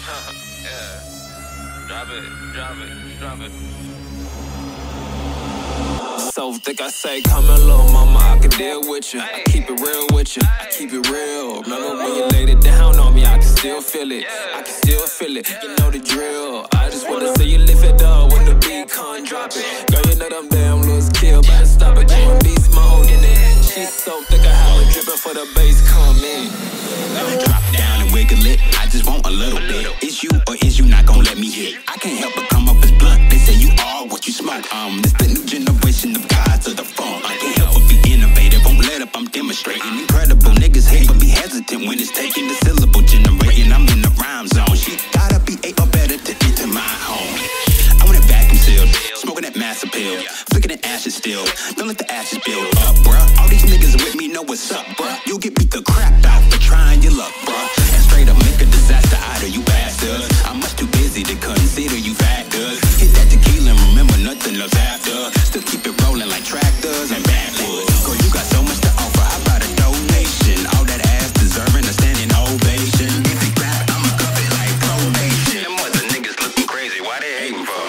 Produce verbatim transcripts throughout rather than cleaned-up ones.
Yeah. Drop it, drop it, drop it. So thick I say, come here, little mama, I can deal with you. I keep it real with you, I keep it real. Remember when you laid it down on me, I can still feel it. I can still feel it, you know the drill. I just wanna see you lift it up when the beat come drop it. Girl, you know them damn lose kill, better stop it. Doing beast mode in it. She's so thick I have her dripping for the bass come in. Drop down and wiggle it, I just want a little bit. Is you or is you not gonna let me hit? I can't help but come up as blunt. They say you are what you smoke. Um, this the new generation of guys to the phone. I can't help but be innovative. Won't let up, I'm demonstrating. Incredible niggas hate but be hesitant when it's taking the syllable generating. I'm in the rhyme zone. She gotta be eight or better to enter my home. I want it vacuum sealed, smoking that mass appeal, flicking the ashes still. Don't let the ashes build up, bruh. All these niggas with me know what's up, bruh. You'll get beat the crap out for trying your luck, bruh. And straight up make a disaster out of you bastards. I'm much too busy to consider you factors. Hit that tequila and remember nothing else after. Still keep it rolling like tractors and backwoods. Girl, you got so much to offer. How about a donation? All that ass deserving a standing ovation. If they grab it, I'ma cuff it like probation. Them other niggas looking crazy, why they hating for?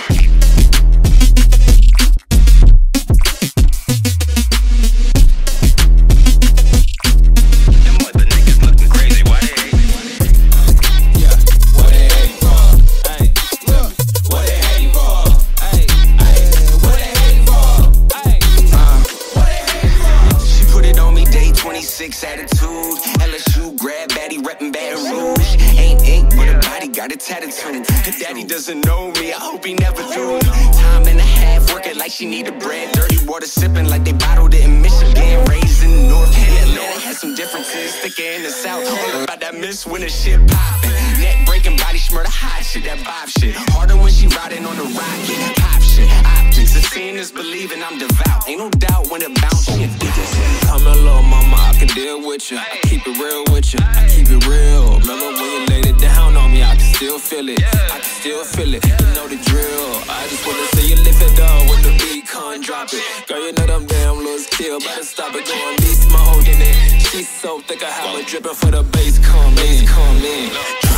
Six attitude, L S U grad baddie reppin' Baton Rouge. Ain't ink, but her body got a tattoo. Her daddy doesn't know me, I hope he never do. Time and a half, working like she need a bread. Dirty water sipping like they bottled it in Michigan. Raised in the North, and Atlanta had some differences. Thicker in the South, all about that miss when the shit poppin'. Neck breaking, body smurder, hot shit, that vibe shit. Harder when she riding on the rocket, pop shit. Optics, the seeing is believing, I'm devout. Ain't no doubt when it bounce, she addicted. Come here, little mama, I can deal with you. I keep it real with you. I keep it real. Remember when you laid it down on me, I can still feel it. I can still feel it. You know the drill. I just wanna see you lift it up when the beat come drop it. Girl, you know them damn lose kill. Better stop it, going beast mode in it. She's so thick I have her dripping for the bass come in. Bass come in.